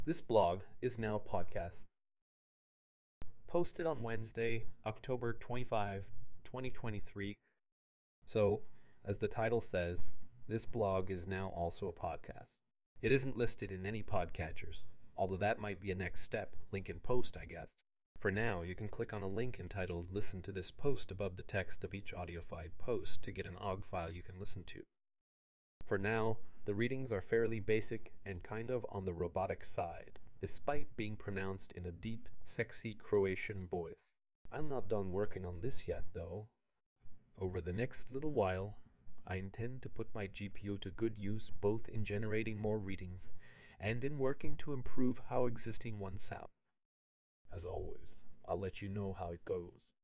This blog is now a podcast. Posted on Wednesday, October 25, 2023. So, as the title says, this blog is now also a podcast. It isn't listed in any podcatchers, although that might be a next step, link in post, I guess. For now, you can click on a link entitled Listen to this post above the text of each audiofile post to get an OGG file you can listen to. For now, the readings are fairly basic and kind of on the robotic side, despite being pronounced in a deep, sexy Croatian voice. I'm not done working on this yet, though. Over the next little while, I intend to put my GPU to good use both in generating more readings and in working to improve how existing ones sound. As always, I'll let you know how it goes.